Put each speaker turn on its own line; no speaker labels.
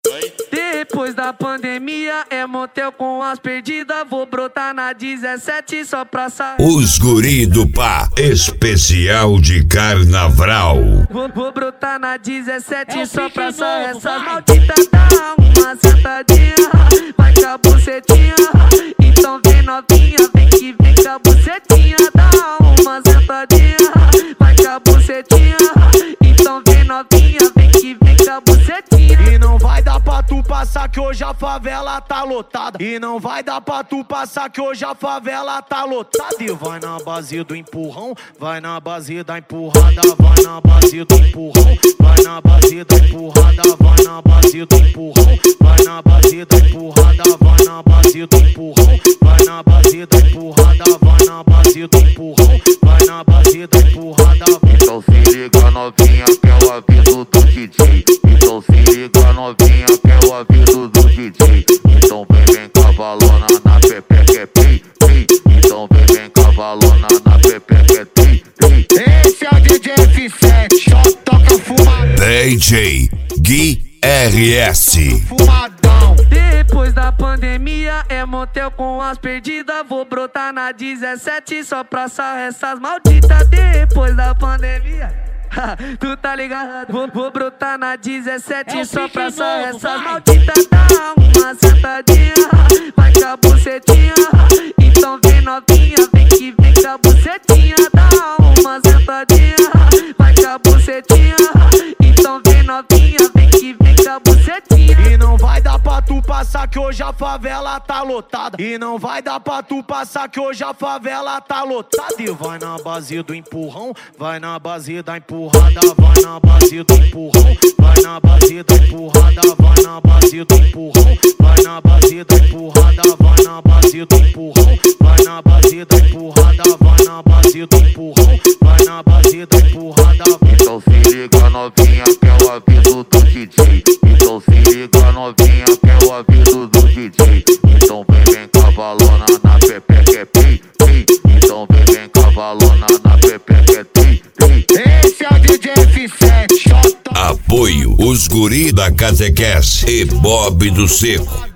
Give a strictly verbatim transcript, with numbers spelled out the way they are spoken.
Depois da pandemia é motel com as perdidas. Vou brotar na dezessete só pra sair.
Os guri do pá, especial de carnaval.
Vou, vou brotar na dezessete é só pra sair. Essas malditas dá uma sentadinha, vai com a bucetinha. Então vem novinha, vem que vem com a bucetinha. Dá uma sentadinha, vai com a bucetinha. Então vem novinha, vem que vem com a bucetinha.
E não vai dar pra tu passar que hoje a favela tá lotada. E não vai dar pra tu passar que hoje a favela tá lotada. E vai na base do empurrão, vai na base da empurrada, vai na base do empurrão, vai na base da empurrada, vai na base do empurrão, vai na base da empurrada, vai na base do empurrão, vai na base da empurrada, vai na base do empurrão, vai na base da empurrada.
Então se liga novinha que é o aviso do D J. Então se liga novinha que é o aviso do D J. Então vem vem cavalona na pepe que é pi, pi. Então vem vem cavalona na pepe que é tri, tri.
Esse é o D J F sete, só toca fumadão.
D J Gui R S.
Fumadão.
Depois da pandemia é motel com as perdidas. Vou brotar na dezessete só pra sarrar essas malditas. Depois da pandemia tu tá ligado? Vou, vou brotar na dezessete é só pra sarrar essas malditas. Dá uma sentadinha, vai com a bucetinha. Então vem novinha, vem que vem com a bucetinha. Dá uma sentadinha, vai com a bucetinha. Então vem novinha, vem que vem com a bucetinha.
E não vai dar pra tu passar que hoje a favela tá lotada. E não vai dar pra tu passar que hoje a favela tá lotada. E vai na base do empurrão, vai na base da empurrada, vai na base do empurrão, vai na base da empurrada, vai na base do empurrão, vai na base da empurrada, vai na base do empurrão, vai na base da empurrada, vai na base do empurrão, vai na base da empurrada.
Então se liga novinha que é o aviso do D J. Então se liga novinha que é o aviso do D J. Então vem vem cavalona na pepe que é pi, pi. Então vem vem cavalona na pepe que é tri, tri.
Esse é o D J F sete, só toca.
Apoio os guri da Catequese e Bob do Seco.